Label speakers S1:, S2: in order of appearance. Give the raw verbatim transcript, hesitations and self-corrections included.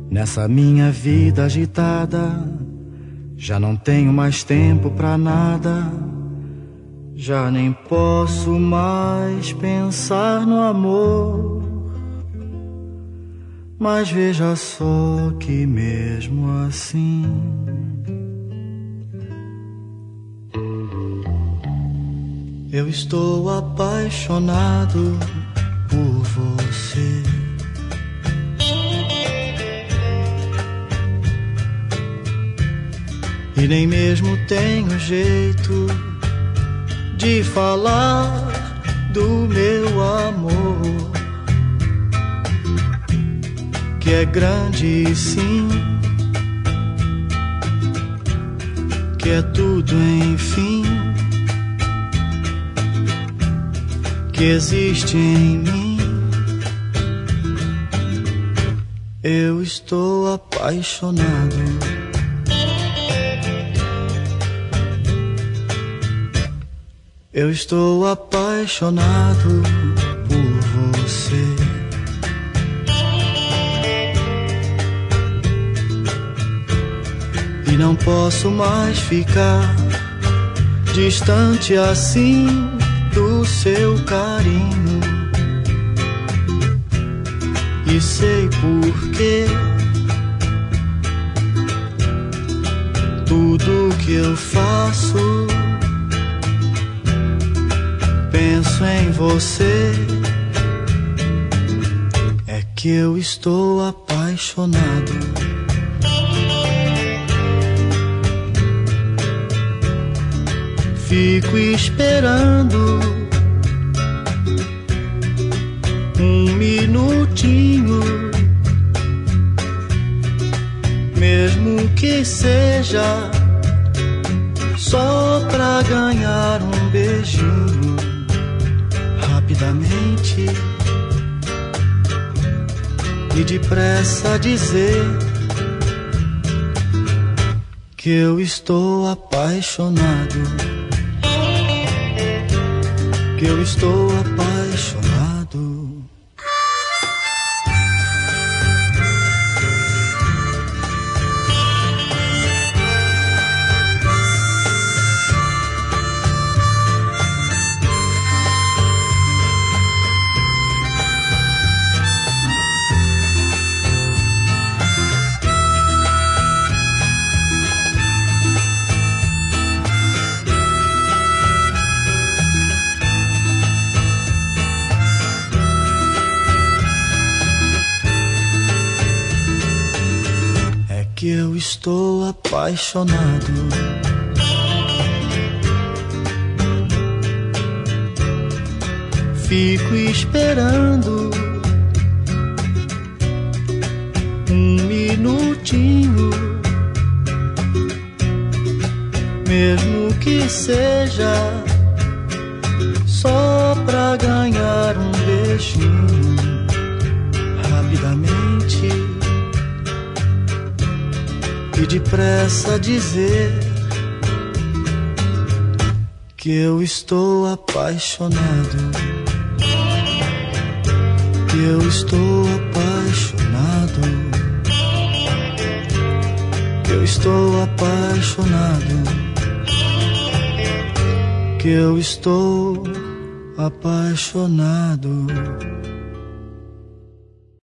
S1: Nessa minha vida agitada, já não tenho mais tempo pra nada. Já nem posso mais pensar no amor. Mas veja só que mesmo assim eu estou apaixonado por você. E nem mesmo tenho jeito de falar do meu amor, que é grande sim, que é tudo enfim, que existe em mim. Eu estou apaixonado. Eu estou apaixonado por você. E não posso mais ficar distante assim do seu carinho. E sei porquê. Tudo que eu faço, penso em você. É que eu estou apaixonado. Fico esperando um minutinho, mesmo que seja só pra ganhar um beijinho. Rapidamente e depressa dizer que eu estou apaixonado, que eu estou apaixonado. Que eu estou apaixonado. Fico esperando um minutinho, mesmo que seja só pra ganhar um beijinho. Rapidamente e depressa dizer que eu estou apaixonado, que eu estou apaixonado, que eu estou apaixonado, que eu estou apaixonado.